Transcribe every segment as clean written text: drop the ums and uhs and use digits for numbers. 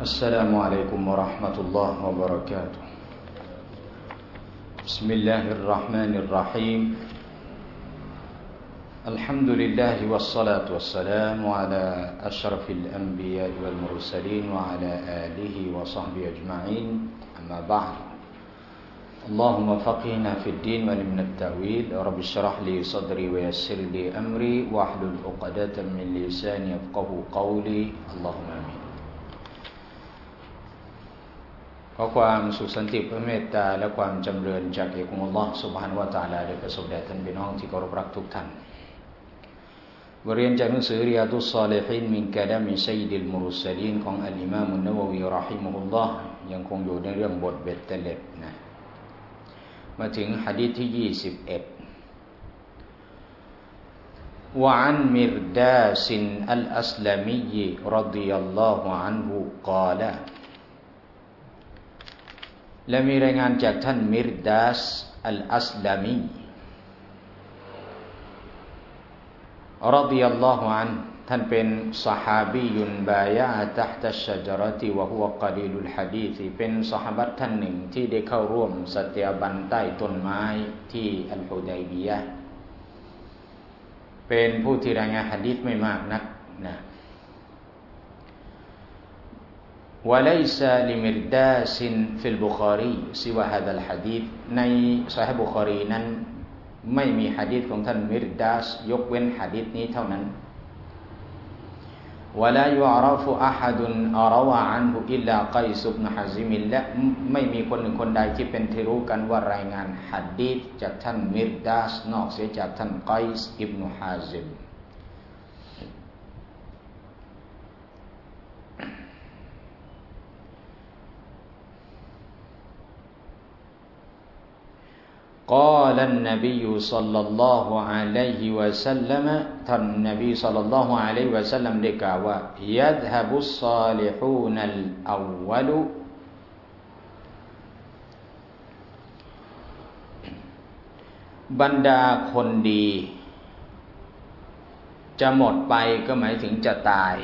السلام عليكم ورحمة الله وبركاته بسم الله الرحمن الرحيم الحمد لله والصلاة والسلام على أشرف الأنبياء والمرسلين وعلى آله وصحبه أجمعين أما بعد اللهم فقهنا في الدين وعلمنا التأويل رب اشرح لي صدري ويسر لي أمري واحلل عقدة من لساني يفقهوا قولي اللهم آمينขอความสุขสันติพระเมตตาและความจำเริญจากอัลลอฮฺซุบฮานะฮูวะตะอาลาได้ประสบแด่ท่านพี่น้องที่เคารพรักทุกท่านบทเรียนจากหนังสือริยาดุสซอลิฮีนมินกะลามิซัยยิดลมุรสลีนของอัลอิมามอันนะวะวีเราะฮิมะฮุลลอฮ์ยังคงอยู่ในเรื่องบทเบ็ดเตล็ดนะมาถึงหะดีษที่21وعن مرداس الأسلمي رضي الله عنه قال และมีรายงานจากท่านมิรดาสอัลอัสลามีรอฎิยัลลอฮุอันท่านเป็นซอฮาบียุนบายะอะตัฮตัชชะญะเราะติวะฮุวะกะลีลุลหะดีษเป็นซอฮาบะห์ท่านหนึ่งที่ได้เข้าร่วมสัตยาบันใต้ต้นไม้ที่อัลฮุดัยบียะห์เป็นผู้ที่รายงานหะดีษไม่มากนักนะوليس لمرداس في البخاري سوى هذا الحديث ในซอฮีฮ์บุคอรีนั้นไม่มีหะดีษของท่านมิรดาสยกเว้นหะดีษนี้เท่านั้น ولا يعرف أحد روى عنه إلا قيس بن حازم และไม่มีคนหนึ่งคนใดที่เป็นที่รู้กันว่ารายงานหะดีษจากท่านมิรดาสนอกเสียจากท่านไกส์อิบนุฮาซิมقال النبي صلى الله عليه وسلم ท่านนบีศ็อลลัลลอฮุอะลัยฮิวะซัลลัมได้กล่าวว่า يذهب الصالحون الأول บรรดาคนดีจะหมดไปก็หมายถึงจะตาย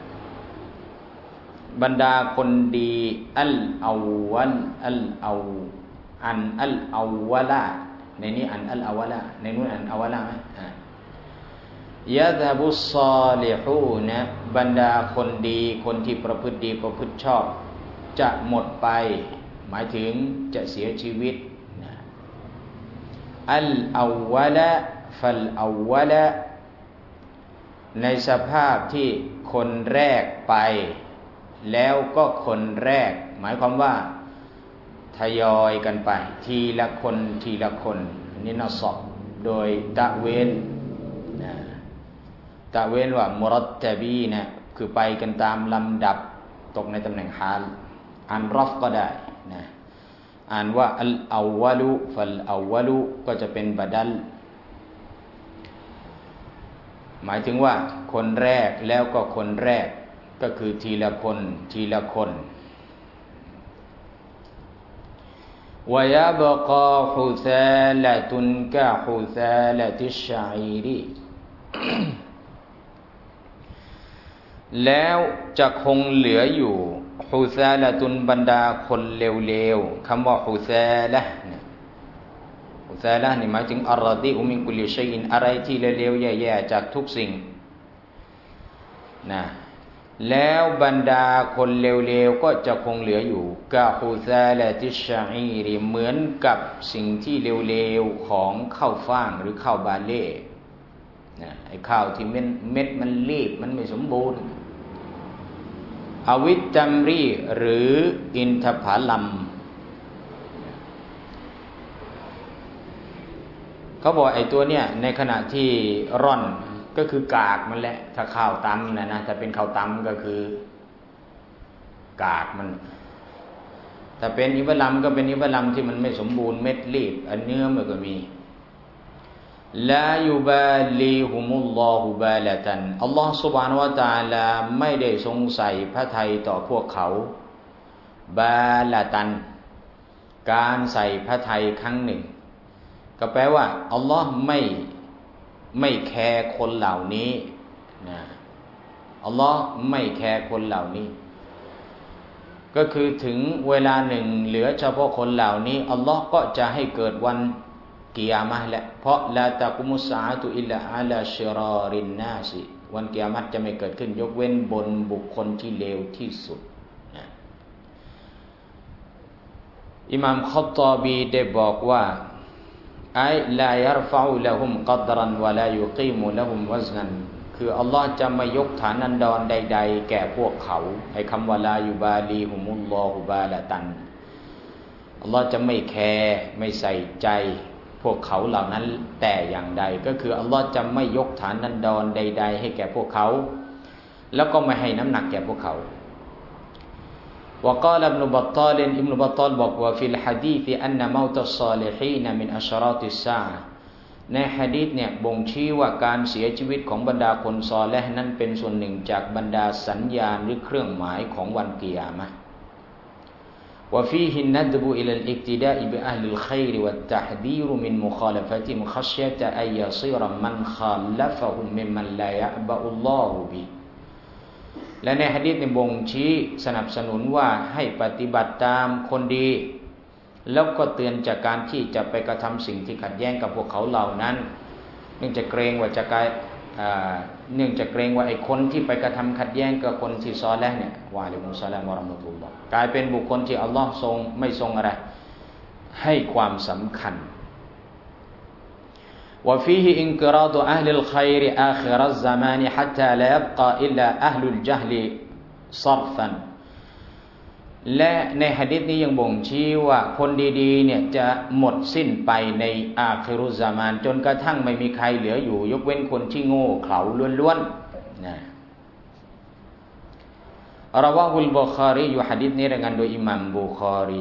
บรรดาคนดีอัลอวัลอันอัลอาวะลาในนี้อันอัลอาวะลาในนู้นอันอาวะลาไหมยะซะบุศศอลิฮูนบรรดาคนดีคนที่ประพฤติดีประพฤติชอบจะหมดไปหมายถึงจะเสียชีวิตอัลอาวะลาฟัลอาวะลาในสภาพที่คนแรกไปแล้วก็คนแรกหมายความว่าทยอยกันไปทีละคนทีละคนนี่นะซอบโดยตะเวนตะเวนว่ามุรัตตะบีนะคือไปกันตามลำดับตกในตำแหน่งฮาลอ่านรอฟก็ได้นะอ่านว่าอัลอาวะลุฟัลอาวะลุก็จะเป็นบะดัลหมายถึงว่าคนแรกแล้วก็คนแรกก็คือทีละคนทีละคนويبقى حثالة كحثالة الشعير แล้วจะคงเหลืออยู่ฮุซาละตุนบรรดาคนเลวๆคำว่าฮุซาละเนี่ยฮุซาละนี่หมายถึงอัรรดีอุมินกุลิชัยอินอะไรที่เลวๆแย่ๆจากทุกสิ่งนะแล้วบรรดาคนเลวๆก็จะคงเหลืออยู่กะฮุซาละติชะอีรเหมือนกับสิ่งที่เลวๆของข้าวฟ่างหรือข้าวบาเล่นะไอ้ข้าวที่เม็ดมันรีบมันไม่สมบูรณ์อวิตตัมรีหรืออินทผลัมเขาบอกไอ้ตัวเนี้ยในขณะที่ร่อนก็คือกากมันแหละถ้าข้าวตำนะถ้าเป็นข้าวตำก็คือกากมันถ้าเป็นอิบะลัมก็เป็นอิบะลัมที่มันไม่สมบูรณ์เม็ดรีบอันเนื้อมันก็มีลายุบาลีฮุมุลลอฮุบาละตันอัลลอฮฺซุบฮานะฮูวะตะอาลาไม่ได้ทรงใส่พระทัยต่อพวกเขาบาละตันการใส่พระทัยครั้งหนึ่งก็แปลว่าอัลลอฮ์ไม่แคร์คนเหล่านี้นะอัลลอฮ์ไม่แคร์คนเหล่านี้ก็คือถึงเวลาหนึ่งเหลือเฉพาะคนเหล่านี้อัลลอฮ์ก็จะให้เกิดวันกิยามะห์แหละเพราะลาตะกุมุสซาอะตุอิลลาอะลาชิรอรินนาสิวันกิยามะห์จะไม่เกิดขึ้นยกเว้นบนบุคคลที่เลวที่สุดนะอิหม่ามค็อฏฏอบีได้บอกว่าไอลายัรฟะอูละฮุมกัดรันวะลายุกีมุละฮุมวัซนันคืออัลลอฮ์จะไม่ยกฐานันดรใดๆแก่พวกเขาไอ้คำว่าลายุบาลีฮุมุลลอฮุบาละตันอัลลอฮ์จะไม่แคร์ไม่ใส่ใจพวกเขาเหล่านั้นแต่อย่างใดก็คืออัลลอฮ์จะไม่ยกฐานันดรใดๆให้แก่พวกเขาแล้วก็ไม่ให้น้ำหนักแก่พวกเขาوقال ابن بطال ابن بطال บอกว่าفي الحديث أن موت الصالحين من أشراط الساعة ในหะดีษเนี่ยบ่งชี้ว่าการเสียชีวิตของบรรดาคนซอลิห์นั้นเป็นส่วนหนึ่งจากบรรดาสัญญาณหรือเครื่องหมายของวันกิยามะห์ وفيه الندب إلى الاقتداء بأهل الخير والتحذير من مخالفتهم خشية أن يصير من خالفهم ممن لا يعبأ الله بهและในหะดีษเนี่ยบ่งชี้สนับสนุนว่าให้ปฏิบัติตามคนดีแล้วก็เตือนจากการที่จะไปกระทำสิ่งที่ขัดแย้งกับพวกเขาเหล่านั้นเนื่องจากเกรงว่าไอ้คนที่ไปกระทำขัดแย้งกับคนที่ซอลิห์เนี่ยวะอะลัยกุมุสสลามวะเราะห์มะตุลลอฮ์กลายเป็นบุคคลที่อัลลอฮ์ไม่ทรงอะไรให้ความสำคัญوفيه انقراض أهل الخير آخر الزمان حتى لا يبقى إلا أهل الجهل صرفا และในหะดีษนี้ยังบ่งชี้ว่าคนดีๆเนี่ยจะหมดสิ้นไปในอาคิรุซามานจนกระทั่งไม่มีใครเหลืออยู่ยกเว้นคนที่โง่เขลาล้วนๆนะราวะฮุลบุคอรีอยู่หะดีษนี้รายงานโดยอิหม่ามบุคอรี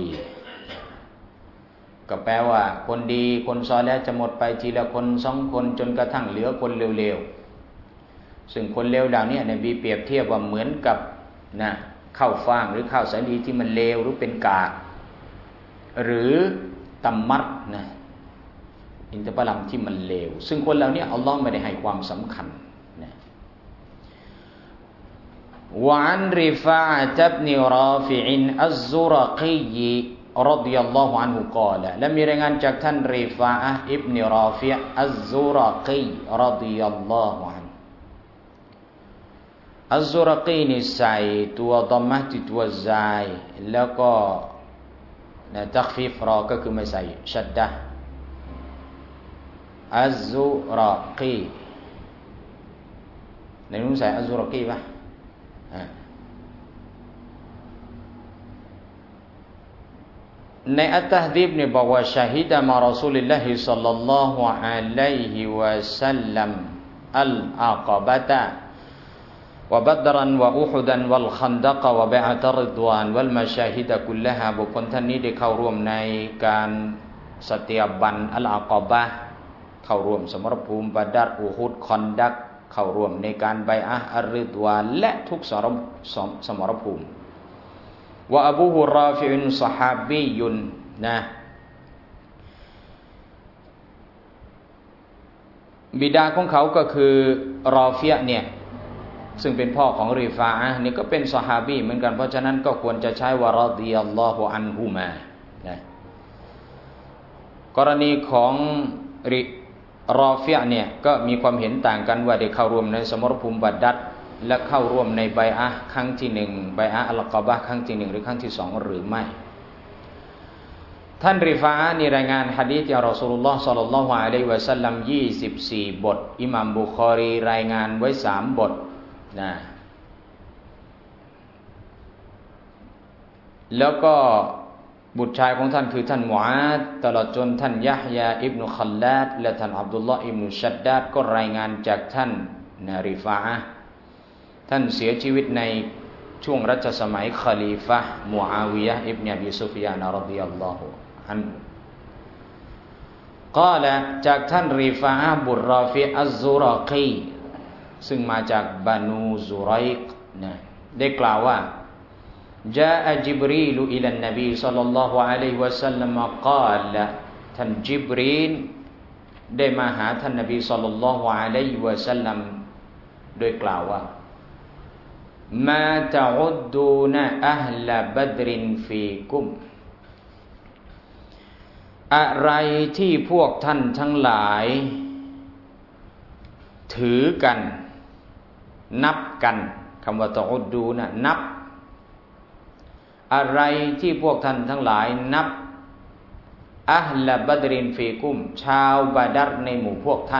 ก็แปลว่าคนดีคนซอลิห์จะหมดไปทีละคนสองคนจนกระทั่งเหลือคนเลวๆซึ่งคนเลวเหล่านี้นบีเปรียบเทียบว่าเหมือนกับนะข้าวฟ่างหรือข้าวสาลีที่มันเลวหรือเป็นกากหรือตัมมัดนะอินทผลัมที่มันเลวซึ่งคนเหล่านี้อัลลอฮ์ไม่ได้ให้ความสำคัญนะวะอันริฟะอะตบนิราฟิอินอัซซุรกีรฎิยัลลอฮุอันฮุกอละและมีรายงานจากท่านริฟะอะห์อิบนุราฟิอ์อัซซุรกีรฎิยัลลอฮุอันอัซซุรกีนี่ใส่ตัวดอมมะห์ที่ตัวซายแล้วก็ตักฟีฟรอก็คือไม่ใส่ชัดดะห์อัซซุรกีในนู้นใส่อัซซุรกีป่ะในอัตตะฮดีบเนี่ยบอกว่าชาฮิดะมารอซูลิลลาฮิศ็อลลัลลอฮุอะลัยฮิวะซัลลัมอัลอะกะบะตะวะบัดรันวะอุฮุดันวัลคันดะกะวะบิอะตะริฎวานวัลมาชาฮิดะกุลละฮาบุคคลท่านนี้ได้เข้าร่วมในการสเตียบันอัลอะกะบะห์เข้าร่วมสมรภูมิบัดรอุฮุดคอนดักเข้าร่วมในการบัยอะห์อัรริฎวานและทุกสมรภูมิว่าอบูฮุราฟิอุนซอฮาบียุนนะบิดาของเขาก็คือรอฟิยะเนี่ยซึ่งเป็นพ่อของริฟาอะห์นี่ก็เป็นซอฮาบีเหมือนกันเพราะฉะนั้นก็ควรจะใช้วะรอฎิยัลลอฮุอันฮุมานะกรณีของรอฟิยะห์เนี่ยก็มีความเห็นต่างกันว่าได้เข้าร่วมในสมรภูมิบัดรและเข้าร่วมในบัยอะห์ครั้งที่1บัยอะห์อัลกะบะห์ครั้งที่1หรือครั้งที่2หรือไม่ท่านริฟาอะห์นี่รายงานหะดีษจากรอซูลุลลอฮ์ศ็อลลัลลอฮุอะลัยฮิวะซัลลัม24บทอิหม่ามบุคอรีรายงานไว้3บทนะแล้วก็บุตรชายของท่านคือท่านมุอาดตลอดจนท่านยะฮยาอิบนุคัลลาดและท่านอับดุลลอฮ์อิบนุชัดดาดก็รายงานจากท่านริฟาอะห์ท่านเสียชีวิตในช่วงรัชสมัยคอลีฟะห์มุอาวิยะห์อิบนุอบีซุฟยานรอฎิยัลลอฮุอันฮุกล่าวจากท่านริฟาอะห์บุตรราฟิอัซซุรกีซึ่งมาจากบานูซุรัยกนะได้กล่าวว่าจาอะจิบรีลอิลันนบีศ็อลลัลลอฮุอะลัยฮิวะซัลลัมกล่าวท่านจิบรีลได้มาหาท่านนบีศ็อลลัลลอฮุอะลัยฮิวะซัลลัมโดยกล่าวว่ามาตะอุดดูนะอัลลบัดรินฟีกุมอะไรที่พวกท่านทั้งหลายถือกันนับกันคำว่าตะอุดดูนะนับอะไรที่พวกท่านทั้งหลายนับอัลลบัดรินฟีกุมชาวบาดัรในหมู่พวกท่าน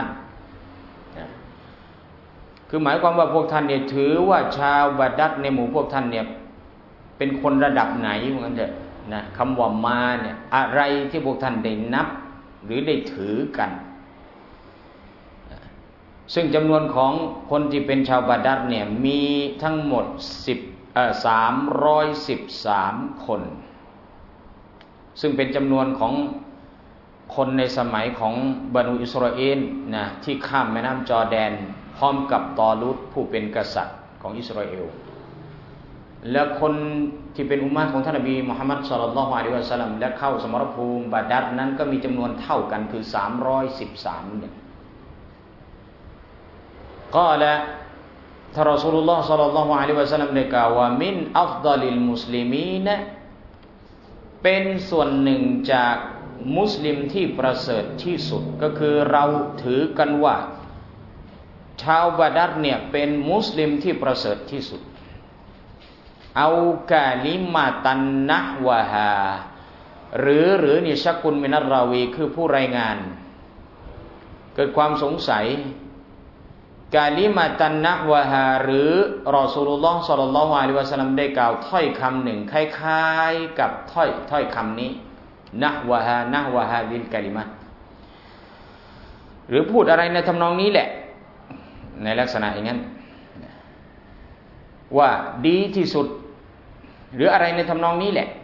คือหมายความว่าพวกท่านเนี่ยถือว่าชาวบาดัรในหมู่พวกท่านเนี่ยเป็นคนระดับไหนเหมือนกันเถอะนะคำว่ามาเนี่ยอะไรที่พวกท่านได้นับหรือได้ถือกันซึ่งจำนวนของคนที่เป็นชาวบาดัรเนี่ยมีทั้งหมด313 คนซึ่งเป็นจำนวนของคนในสมัยของบรรดาอิสราเอลนะที่ข้ามแม่น้ำจอร์แดนพร้อมกับตอลูตผู้เป็นกษัตริย์ของอิสราเอลและคนที่เป็นอุมมะห์ของท่านนบีมุฮัมมัดศ็อลลัลลอฮุอะลัยฮิวะซัลลัมและเข้าสมรภูมิบาดัรนั้นก็มีจำนวนเท่ากันคือ313เนี่ยก็และท่านรอซูลุลลอฮ์ศ็อลลัลลอฮุอะลัยฮิวะซัลลัมได้กล่าวว่ามินอัฟฎอลิลมุสลิมีนเป็นส่วนหนึ่งจากมุสลิมที่ประเสริฐที่สุดก็คือเราถือกันว่าชาวบาดัรเนี่ยเป็นมุสลิมที่ประเสริฐที่สุดเอากะลิมาตันนะฮวะฮาหรือนี่ชักกุลมินัรราวีคือผู้รายงานเกิดความสงสัยกะลิมาตันนะฮวะฮาหรือรอซูลุลลอฮ์ศ็อลลัลลอฮุอะลัยฮิวะซัลลัมได้กล่าวถ้อยคำหนึ่งคล้ายๆกับถ้อยคำนี้นะฮวะฮาดิลกะลิมะหรือพูดอะไรในทำนองนี้แหละในลักษณะอย่างนั้นว่าดีที่สุดหรืออะไรในทำนองนี้แหละ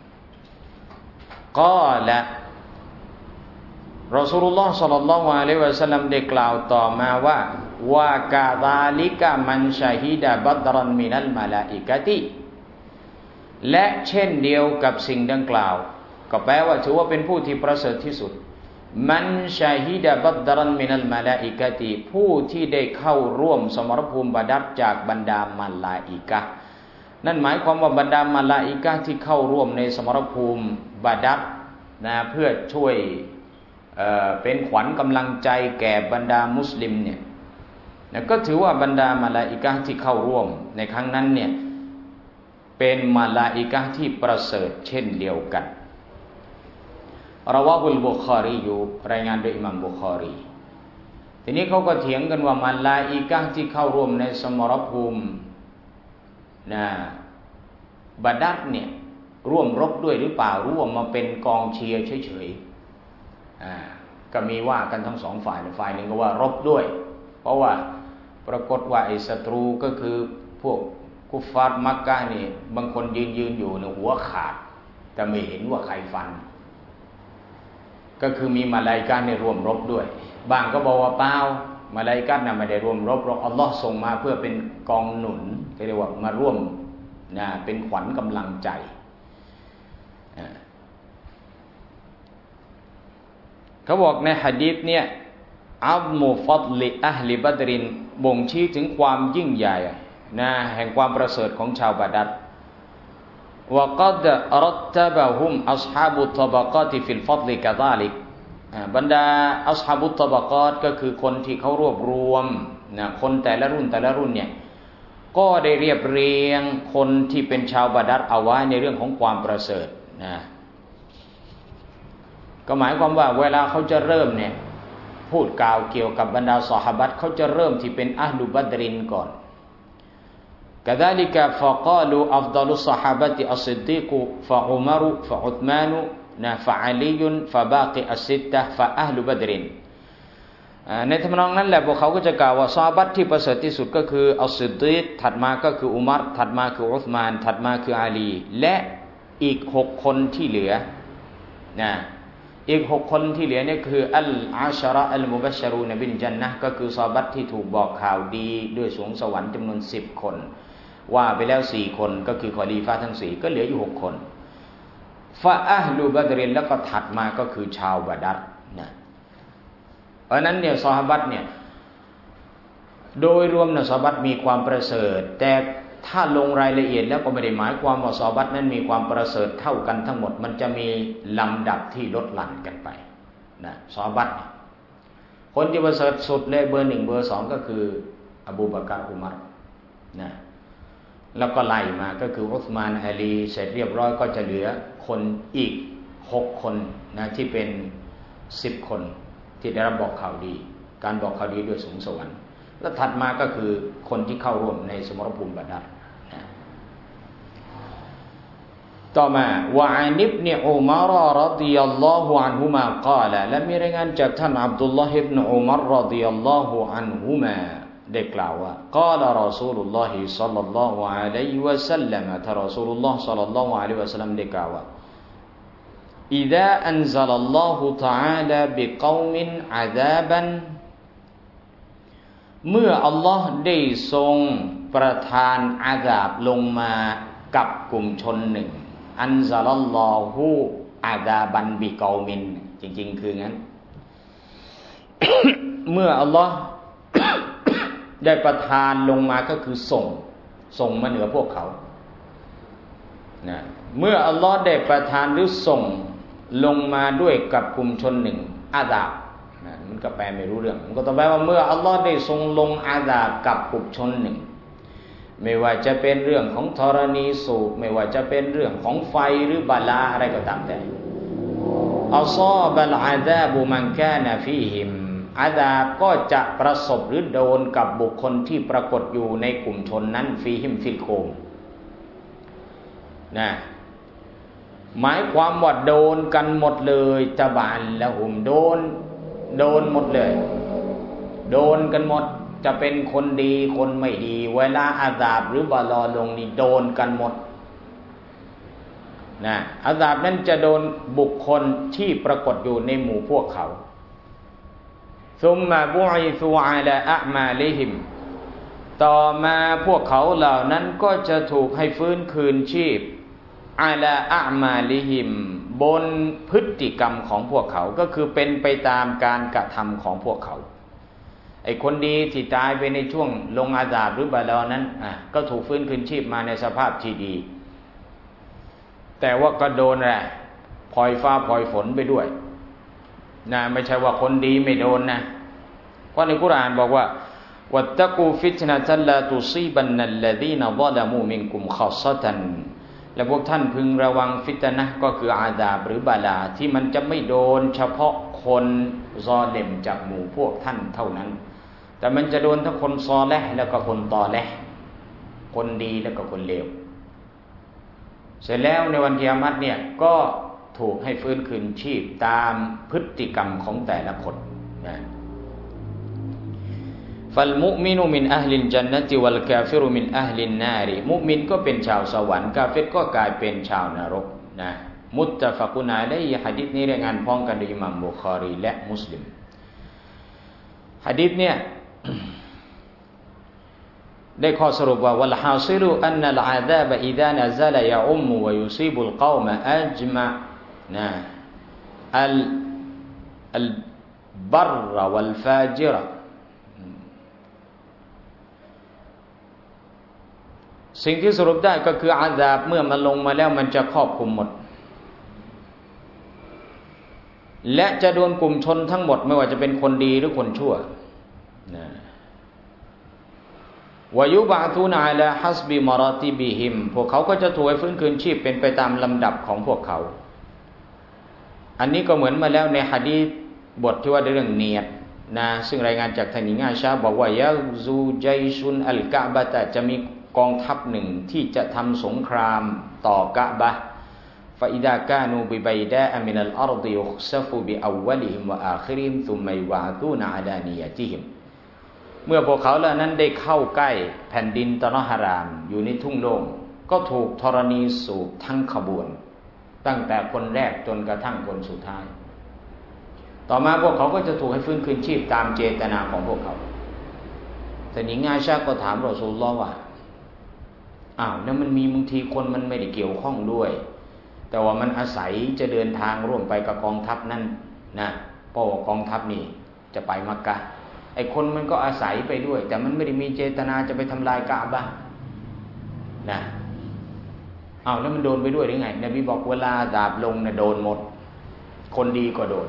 ก็ละรอซูลุลลอฮ์ศ็อลลัลลอฮุอะลัยฮิวะซัลลัมได้กล่าวต่อมาว่าวากะซาลิกะมันชะฮิดะบัดรันมินัลมะลาอิกะติและเช่นเดียวกับสิ่งดังกล่าวก็แปลว่าถือว่าเป็นผู้ที่ประเสริฐที่สุดมันชะฮิดะบัดรันมินัลมะลาอิกะติผู้ที่ได้เข้าร่วมสมรภูมิบาดัรจากบรรดามะลาอิกะห์นั่นหมายความว่าบรรดามะลาอิกะห์ที่เข้าร่วมในสมรภูมิบาดัรนะเพื่อช่วยเป็นขวัญกำลังใจแก่บรรดามุสลิมเนี่ยก็ถือว่าบรรดามะลาอิกะห์ที่เข้าร่วมในครั้งนั้นเนี่ยเป็นมะลาอิกะห์ที่ประเสริฐเช่นเดียวกันราวะฮุลบุคอรีอยู่รายงานโดยอิหม่ามบุคอรีทีนี้เขาก็เถียงกันว่ามะลาอิกะห์ที่เข้าร่วมในสมรภูมินะบาดัรเนี่ยร่วมรบด้วยหรือเปล่าร่วมมาเป็นกองเชียร์เฉยๆก็มีว่ากันทั้งสองฝ่ายหนึ่งก็ว่ารบด้วยเพราะว่าปรากฏว่าไอ้ศัตรูก็คือพวกกุฟฟาร์มักกะห์นี่บางคนยืนอยู่เนี่ยหัวขาดแต่ไม่เห็นว่าใครฟันก็คือมีมะลาอิกะห์เนี่ยร่วมรบด้วยบางก็บอกว่าเปล่ามะลาอิกะห์น่ะไม่ได้ร่วมรบหรอกอัลเลาะห์ส่งมาเพื่อเป็นกองหนุนเรียกว่ามาร่วมนะเป็นขวัญกำลังใจเขาบอกในหะดีษเนี่ยอัลมุฟัดลิอะห์ลิบัดรินบ่งชี้ถึงความยิ่งใหญ่นะแห่งความประเสริฐของชาวบาดัรวะกัดรัตตะบะฮุมอัศฮาบุตตะบะกาติฟิลฟัดลิกะซาลิกบรรดาอัศฮาบุตตะบะกาตก็คือคนที่เขารวบรวมนะคนแต่ละรุ่นเนี่ยก็ได้เรียบเรียงคนที่เป็นชาวบาดัรเอาไว้ในเรื่องของความประเสริฐนะก็หมายความว่าเวลาเขาจะเริ่มเนี่ยพูดกล่าวเกี่ยวกับบรรดาซอฮาบะห์เขาจะเริ่มที่เป็นอะห์ลุบัดรินก่อนกะซาลิกะฟะกาลูอัฟฎอลุศศอฮาบะติอัศซิดดีกฟะอุมรุฟะอุษมานุนะฟะอะลียุนฟะบากิอัสซิตตะฟะอะห์ลุบัดรินในทำนองนั้นแหละพวกเขาก็จะกล่าวว่าซอฮาบะห์ที่ประเสริฐที่สุดก็คืออัสซิดดีกถัดมาก็คืออุมัรถัดมาคืออุษมานถัดมาคืออาลีและอีก6คนที่เหลือนะอีก6คนที่เหลือเนี่ยคืออัลอาชะเราะห์อัลมุบัชชะรูนบิลญันนะห์ก็คือซอฮาบะห์ที่ถูกบอกข่าวดีด้วยสวงสวรรค์จำนวน10คนว่าไปแล้ว4คนก็คือคอลีฟะห์ทั้ง4ก็เหลืออยู่6คนฟะอะห์ลุบัดรินแล้วก็ถัดมาก็คือชาวบาดัรนะเพราะนั้นเนี่ยซอฮาบะห์เนี่ยโดยรวมนะซอฮาบะห์มีความประเสริฐแต่ถ้าลงรายละเอียดแล้วก็ไม่ได้หมายความว่าซอฮาบะห์นั้นมีความประเสริฐเท่ากันทั้งหมดมันจะมีลำดับที่ลดหลั่นกันไปนะซอฮาบะห์คนที่ประเสริฐสุดเลยเบอร์1เบอร์2ก็คืออบูบะกรอุมัรนะแล้วก็ไล่มาก็คืออุสมานอาลีเสร็จเรียบร้อยก็จะเหลือคนอีก6คนนะที่เป็น10คนที่ได้รับบอกข่าวดีการบอกข่าวดีด้วยสูงสวรรค์แล้วถัดมาก็คือคนที่เข้าร่วมในสมรภูมิบัดรนะต่อมาวะอานิบเนอุมารรฎิยัลลอฮุอันฮุมากล่าวและมีรายงานจากท่านอับดุลลอฮ์อิบนุอุมัรรฎิยัลลอฮุอันฮุมาได้กล่าวว่ากล่าวรอซูลุลลอฮิศ็อลลัลลอฮุอะลัยฮิวะซัลลัมท่านรอซูลุลลอฮ์ศ็อลลัลลอฮุอะลัยฮิวะซัลลัมได้กล่าวว่าإذا أنزل الله تعالى بقوم عذابا เมื่ออัลลอฮ์ได้ทรงประทานอาซาบลงมากับกลุ่มชนหนึ่งอันซะลัลลอฮุอาซาบันบิกอมินจริงๆคืองั้น เมื่ออัลลอฮ์ ได้ประทานลงมาก็คือส่งมาเหนือพวกเขานะเมื่ออัลลอฮ์ได้ประทานหรือส่งลงมาด้วยกับกลุ่มชนหนึ่งอาซาบนะมันก็แปลไม่รู้เรื่องมันก็ต้องแปลว่าเมื่ออัลลอฮ์ได้ทรงลงอาซาบกับกลุ่มชนหนึ่งไม่ว่าจะเป็นเรื่องของธรณีสูบไม่ว่าจะเป็นเรื่องของไฟหรือบาลาอะไรก็ตามแต่อัศอบัลอาซาบุมันกานะฟีฮิมอาซาบก็จะประสบหรือโดนกับบุคคลที่ปรากฏอยู่ในกลุ่มชนนั้นฟีฮิมฟิลโคมนะหมายความว่าโดนกันหมดเลยตะบานละหุมโดนหมดเลยโดนกันหมดจะเป็นคนดีคนไม่ดีเวลาอาซาบหรือบาลอลงนี่โดนกันหมดนะอาซาบนั้นจะโดนบุคคลที่ปรากฏอยู่ในหมู่พวกเขาซุมมาบุอิซูอาลาอะมาลิฮิมต่อมาพวกเขาเหล่านั้นก็จะถูกให้ฟื้นคืนชีพอาลาอะมาลิฮิมบนพฤติกรรมของพวกเขาก็คือเป็นไปตามการกระทำของพวกเขาไอ้คนดีที่ตายไปในช่วงลงอาซาบหรือบาลอนั้นก็ถูกฟื้นคืนชีพมาในสภาพที่ดีแต่ว่าก็โดนแหละพลอยฟ้าพลอยฝนไปด้วยนะไม่ใช่ว่าคนดีไม่โดนนะเพราะในกุรอานบอกว่าวัตตะกูฟิตนะตัลลาตุซีบันนัลลซีนะฎอลามูมินกุมค็อศะตันและพวกท่านพึงระวังฟิตนะห์ก็คืออาซาบหรือบาลาที่มันจะไม่โดนเฉพาะคนซอลิมจากหมู่พวกท่านเท่านั้นแต่มันจะโดนทั้งคนซอเลห์แล้วก็คนตอเลห์คนดีแล้วก็คนเลวเสร็จแล้วในวันกิยามะฮ์เนี่ยก็ถูกให้ฟื้นคืนชีพตามพฤติกรรมของแต่ละคนนะฟัลมุมินุมินอะฮลิลญันนะติวัลกาฟิรุมินอะฮลินนาริมุมินก็เป็นชาวสวรรค์กาเฟรก็กลายเป็นชาวนรกนะมุตตะฟะกุนอะลัยฮิหะดีษนี้รายงานพ้องกันโดยอิหม่ามบุคอรีและมุสลิมหะดีษเนี่ยได้ข้อสรุปว่าวัลฮาซิลุอันนัลอาซาบะอิซานะซะละยะอุมมุวะยุซีบุลกอมะอัจมะนะอัลบัรวัลฟาจิรสิ่งที่สรุปได้ก็คืออาซาบเมื่อมันลงมาแล้วมันจะครอบคลุมหมดและจะโดนกลุ่มชนทั้งหมดไม่ว่าจะเป็นคนดีหรือคนชั่วนะวายุบะตูนอะลาฮัสบิมารอติบิฮิมพวกเขาก็จะถูกให้ฟื้นคืนชีพเป็นไปตามลำดับของพวกเขาอันนี้ก็เหมือนมาแล้วในหะดีษบทที่ว่าเรื่องเนียดนะซึ่งรายงานจากท่านหญิงอาชาบอกว่ายะซูจัยชุนอัลกะบะตะจะมีกองทัพหนึ่งที่จะทำสงครามต่อกะบะฟะอิดากานูบิบัยดาอมินัลอัรฎิยุคซะฟุบิอัววะลิฮิมวะอาคิริฮิมซุมมัยวะตูนะอะลานิยะติฮิมเมื่อพวกเขาเหล่านั้นได้เข้าใกล้แผ่นดินตะนอฮารามอยู่ในทุ่งโล่งก็ถูกธรณีสูบทั้งขบวนตั้งแต่คนแรกจนกระทั่งคนสุดท้ายต่อมาพวกเขาก็จะถูกให้ฟื้นคืนชีพตามเจตนาของพวกเขาแต่หญิงอาชาก็ถามรอซูลุลลอฮ์ว่าแล้วมันมีบางทีคนมันไม่ได้เกี่ยวข้องด้วยแต่ว่ามันอาศัยจะเดินทางร่วมไปกับกองทัพนั่นนะเพราะว่ากองทัพนี่จะไปมักกะฮ์ไอ้คนมันก็อาศัยไปด้วยแต่มันไม่ได้มีเจตนาจะไปทำลายกะบะห์นะเอาแล้วมันโดนไปด้วยหรือไงนบีบอกเวลาอาซาบลงเนี่ยโดนหมดคนดีก็โดน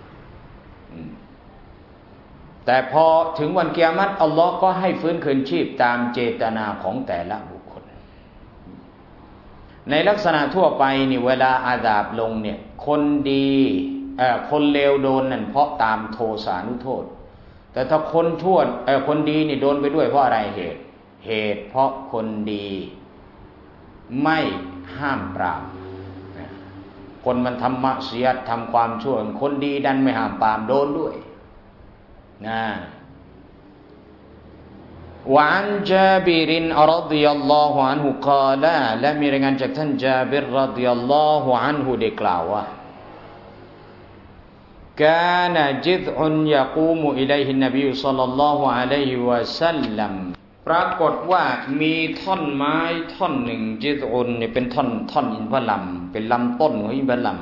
แต่พอถึงวันกิยามะฮ์อัลลอฮ์ก็ให้ฟื้นคืนชีพตามเจตนาของแต่ละบุคคลในลักษณะทั่วไปนี่เวลาอาซาบลงเนี่ยคนดีคนเลวโดนนั่นเพราะตามโทสานุโทษแต่ถ้าคนชั่วคนดีนี่โดนไปด้วยเพราะอะไรเหตุเพราะคนดีไม่ห้ามปรามคนมันทำมักซิยัตทำความชั่วคนดีดันไม่ห้ามปรามโดนด้วยนะوعن جابر رضي الله عنه قال และมีรายงานจากท่านจาบิรรฎิยัลลอฮุอันฮุได้กล่าวว่า كان جذع يقوم إليه النبي صلى الله عليه وسلم ปรากฏว่ามีท่อนไม้ท่อนหนึ่งจิซอุนเนี่ยเป็นท่อนอินทผลัมเป็นลำต้นของอินทผลัม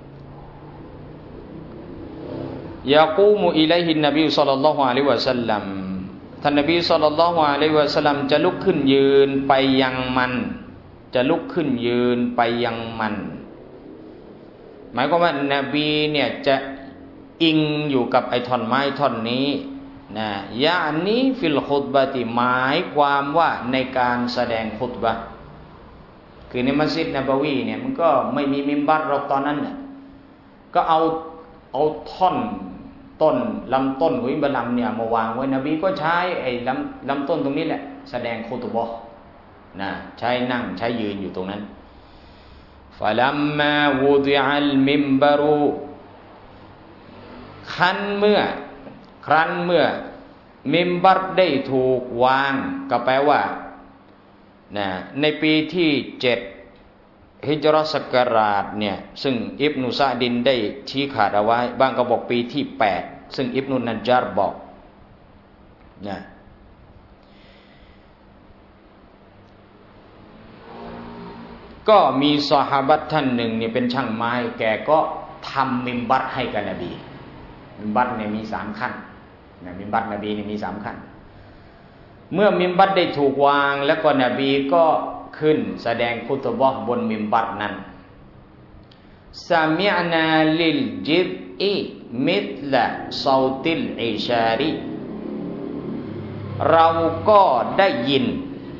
ยากูมุอิลัยฮินนบีศ็อลลัลลอฮุอะลัยฮิวะซัลลัมท่านนบีศ็อลลัลลอฮุอะลัยฮิวะซัลลัมจะลุกขึ้นยืนไปยังมันจะลุกขึ้นยืนไปยังมันหมายความว่านบีเนี่ยจะอิงอยู่กับไอ้ท่อนไม้ท่อนนี้นะยะนีฟิลคุตบะติหมายความว่าในการแสดงคุตบะห์คือในมัสยิดนบวีเนี่ยมันก็ไม่มีมิมบัรหรอกตอนนั้นน่ะก็เอาท่อนต้นลำต้นของอิบลัมเนี่ยมาวางไว้นบีก็ใช้ไอ้ลำต้นตรงนี้แหละแสดงคุตบะห์นะใช้นั่งใช้ยืนอยู่ตรงนั้นฟะลัมมาวุดิอัลมิมบารุครั้นเมื่อมิมบัรได้ถูกวางก็แปลว่านะในปีที่7ฮิจเราะห์ศักราชเนี่ยซึ่งอิบนุซะดินได้ชี้ขาดเอาไว้บางก็บอกปีที่8ซึ่งอิบนุนัจญาร์บอกนะก็มีซอฮาบะห์ท่านหนึ่งเนี่ยเป็นช่างไม้แกก็ทำมิมบัรให้กับนบีมิมบัรเนี่ยมี3ขั้นนะมิมบัรนบีนี่มี3ขั้นเมื่อมิมบัรได้ถูกวางแล้วก็นบีก็ขึ้นแสดงคุตบะห์บนมิมบัรนั้นซามิอนาลิลจิดอิมิธละซอติลอิชาริเราก็ได้ยิน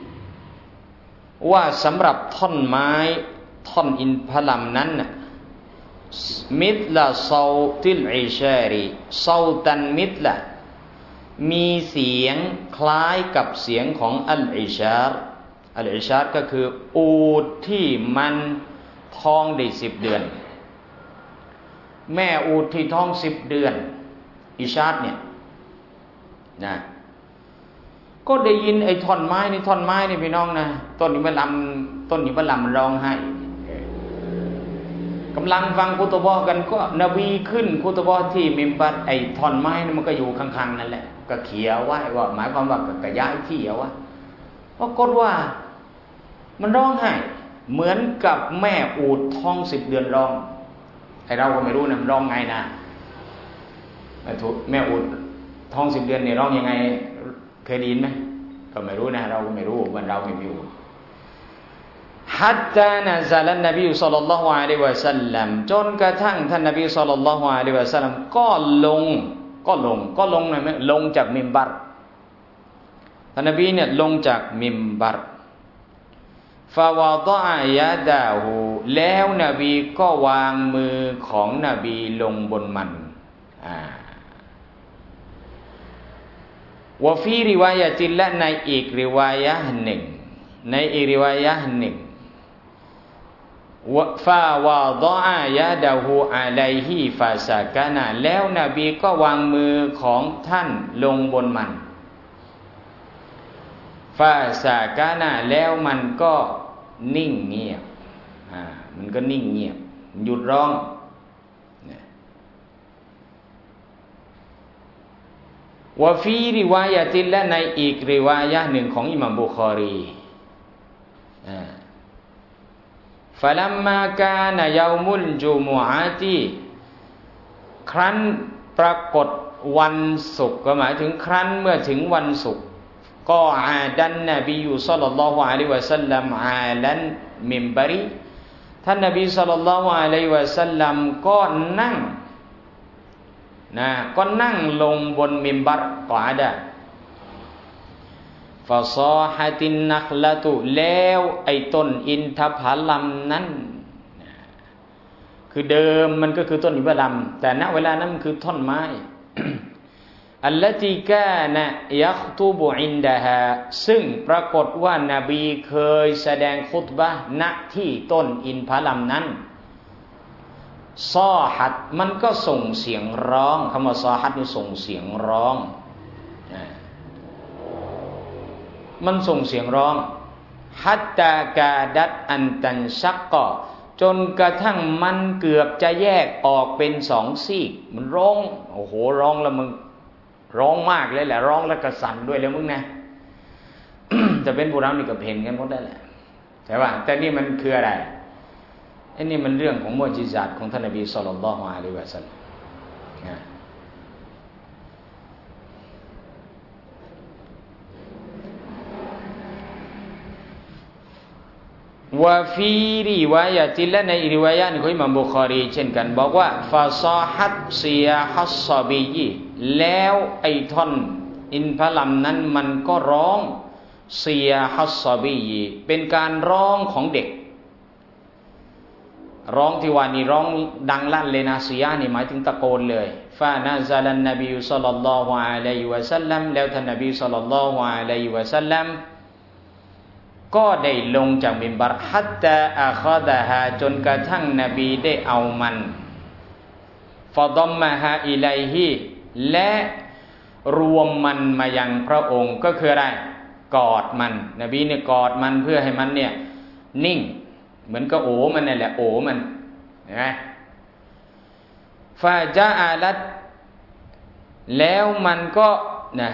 ว่าสำหรับท่อนไม้ท่อนอินทผลัมนั้นมิธละซอติลอิชาริซอตันมิธละมีเสียงคล้ายกับเสียงของอัลอิชาร์ก็คืออูฐที่มันท้องได้10 เดือนแม่อูฐที่ท้อง10 เดือนอิชาร์เนี่ยนะก็ได้ยินไอ้ท่อนไม้นี่พี่น้องนะต้นอิบลัมมันร้องไห้กำลังฟังคุตบะห์กันก็นบีขึ้นคุตบะห์ที่มิมบัรไอ้ท่อนไม้นี่มันก็อยู่ข้างๆนั่นแหละก็เขียไว้ว่าหมายความว่าก็ย้ายที่เอาไว้ปรากฏว่ามันร้องไห้เหมือนกับแม่อูฐท้อง10 เดือนร้องไอ้เราก็ไม่รู้นะมันร้องไงนะแม่อูฐท้อง10 เดือนเนี่ยร้องยังไงเคยได้ยินไหมก็ไม่รู้นะเราก็ไม่รู้วันเราไม่รู้ฮัตตานะซาลันนบีศ็อลลัลลอฮุอะลัยฮิวะซัลลัมจนกระทั่งท่านนบีศ็อลลัลลอฮุอะลัยฮิวะซัลลัมก็ลงหน่อยมั้ยลงจากมิมบัรท่านนบีเนี่ยลงจากมิมบัรฟาวะฎอยะดาฮูแล้วนบีก็วางมือของนบีลงบนมันวะฟีริวายะติลละในอีกริวายะห์หนึ่งฟาวะฎอยะดาฮูอะลัยฮิฟาซะกะนะแล้วนบีก็วางมือของท่านลงบนมันฟาซะกะนะแล้วมันก็นิ่งเงียบมันก็นิ่งเงียบหยุดร้องวะฟีริวายะติลและในอีกริวายะห์หนึ่งของอิหม่ามบุคอรีฟะลัมมากานะยอมุลจุมุอะติครั้นปรากฏวันศุกร์ก็หมายถึงครั้นเมื่อถึงวันศุกร์ก็อาดันนบีศ็อลลัลลอฮุอะลัยฮิวะซัลลัมอาลันมิมบารีท่านนบีศ็อลลัลลอฮุอะลัยฮิวะซัลลัมก็นั่งก็นั่งลงบนมิมบัรกออาดะฟาซอฮะตินนักละตุแล้วไอ้ต้นอินทผลัมนั้นคือเดิมมันก็คือต้นอินทผลัมแต่ณเวลานั้นมันคือท่อนไม้ อัลลตีกานะยัคตุบุอินดะฮาซึ่งปรากฏว่านบีเคยแสดงคุตบะห์ณที่ต้นอินทผลัมนั้นซอฮัดมันก็ส่งเสียงร้องคำว่าซอฮัดนี่ส่งเสียงร้องมันส่งเสียงร้องฮัตตากาดัตอันตันชักก็จนกระทั่งมันเกือบจะแยกออกเป็นสองซีกมันร้องโอ้โหร้องแล้วมึงร้องมากเลยแหละร้องแล้วก็สั่นด้วยแล้วมึงนะ จะเป็นพวกเรานี่ก็เห็นกันหมดได้แหละใช่ป่ะแต่นี่มันคืออะไรไอ้นี่มันเรื่องของมุอ์ญิซาตของท่านนบีศ็อลลัลลอฮุอะลัยฮิวะซัลลัมวะฟีริวายะติและในริวายะห์ของอิหม่ามบุคอรีเช่นกันบอกว่าฟาซาฮัตซิยาฮัสซอบียีแล้วไอ้ท่อนอินทผลัมนั้นมันก็ร้องเสียฮัสซอบียีเป็นการร้องของเด็กร้องที่ว่านี่ร้องดังลั่นเลยนะเสียนี่หมายถึงตะโกนเลยฟานะซะลันนบีศ็อลลัลลอฮุอะลัยฮิวะซัลลัมแล้วท่านนบีศ็อลลัลลอฮุอะลัยฮิวะซัลลัมก็ได้ลงจากมิมบัรฮัตตาอะคอดะฮาจนกระทั่งนบีได้เอามันฟะดัมมะฮาอิลัยฮิและรวมมันมายังพระองค์ก็คืออะไรกอดมันนบีเนี่ยกอดมันเพื่อให้มันเนี่ยนิ่งเหมือนกับโอมันนั่นแหละโอมันเห็นไหมฟาจาอาลัดแล้วมันก็นะ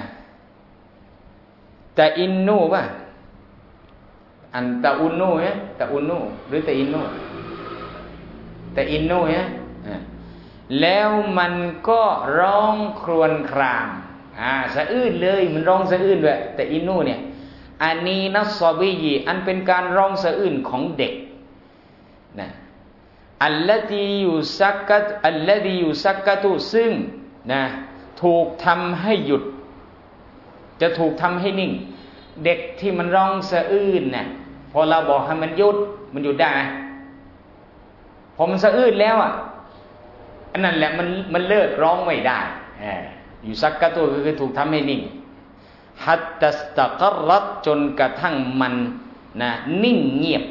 แต่อินนูป่ะอันตะอุนนูเนี่ยตะอุนนูหรือตะอินนูตะอินนูเนี่ยแล้วมันก็ร้องครวญครางสะอื้นเลยมันร้องสะอื้นด้วยแต่อินนูเนี่ยอันนี้นัสซอบียีอันเป็นการร้องสะอื้นของเด็กนะอัลลตียูซักกะตุซึ่งนะถูกทำให้หยุดจะถูกทำให้นิ่งเด็กที่มันร้องสะอื้นเนี่ยพอเราบอกให้มันหยุดได้ไหมพอมันสะอื้นแล้วอันนั้นแหละมันเลิกร้องไม่ได้อยู่ซักกะตุคือถูกทำให้นิ่งฮัตตัสตะกรัตจนกระทั่งมันนะนิ่งเงียบ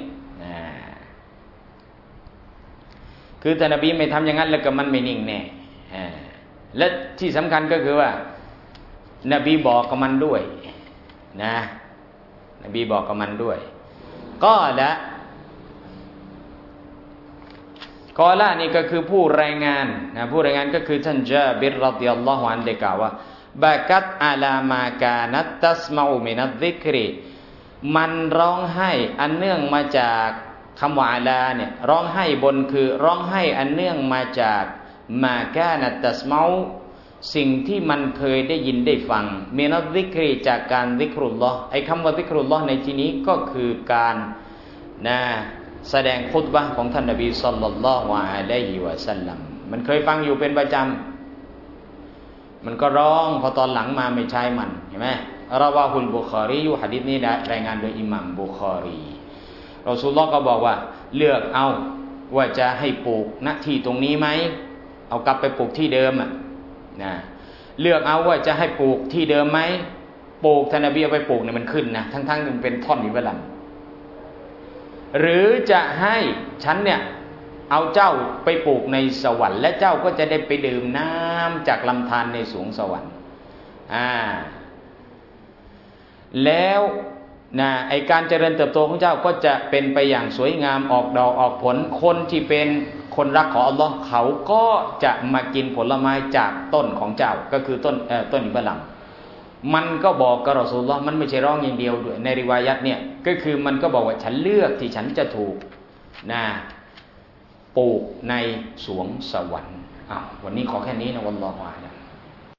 คือท่านนบีไม่ทำอย่างนั้นแล้วก็มันไม่นิ่งแน่และที่สำคัญก็คือว่านบีบอกกับมันด้วยนะนบีบอกกับมันด้วยก็ละนี่ก็คือผู้รายงานนะผู้รายงานก็คือท่านญาบิรรอฎิยัลลอฮุอันฮุได้กล่าวว่าบะกัตอะลามากานัตตัสมาอุมินัซซิกริมันร้องไห้อันเนื่องมาจากคำว่าอะลาเนี่ยร้องไห้บนคือร้องไห้อันเนื่องมาจากมากานัตตัสมาอุสิ่งที่มันเคยได้ยินได้ฟังมินัซซิกริจากการซิกรุลลอฮ์ไอ้คำว่าซิกรุลลอฮ์ในที่นี้ก็คือการแสดงคุตบะห์ของท่านนบีศ็อลลัลลอฮุอะลัยฮิวะซัลลัมมันเคยฟังอยู่เป็นประจำมันก็ร้องพอตอนหลังมาไม่ใช่มันเห็นไหมราวาฮุลบุคอรีหะดีษนี้รายงานโดยอิหม่ามบุคอรีรอซูลุลลอฮ์ก็บอกว่าเลือกเอาว่าจะให้ปลูกณที่ตรงนี้ไหมเอากลับไปปลูกที่เดิมนะเลือกเอาว่าจะให้ปลูกที่เดิมไหมปลูกท่านนบีเอาไปปลูกเนี่ยมันขึ้นนะทั้งๆที่มันเป็นท่อนอิบลัมหรือจะให้ฉันเนี่ยเอาเจ้าไปปลูกในสวรรค์และเจ้าก็จะได้ไปดื่มน้ำจากลำธารในสวงสวรรค์แล้วนะไอการเจริญเติบโตของเจ้าก็จะเป็นไปอย่างสวยงามออกดอกออกผลคนที่เป็นคนรักของอัลลอฮ์เขาก็จะมากินผลไม้จากต้นของเจ้าก็คือต้นอิบลัมมันก็บอกกับรอซูลุลลอฮ์มันไม่ใช่ร้องอย่างเดียวด้วยในริวายัตเนี่ยก็คือมันก็บอกว่าฉันเลือกที่ฉันจะถูกปลูกในสวงสวรรค์วันนี้ขอแค่นี้นะวัลลอฮุอะลัม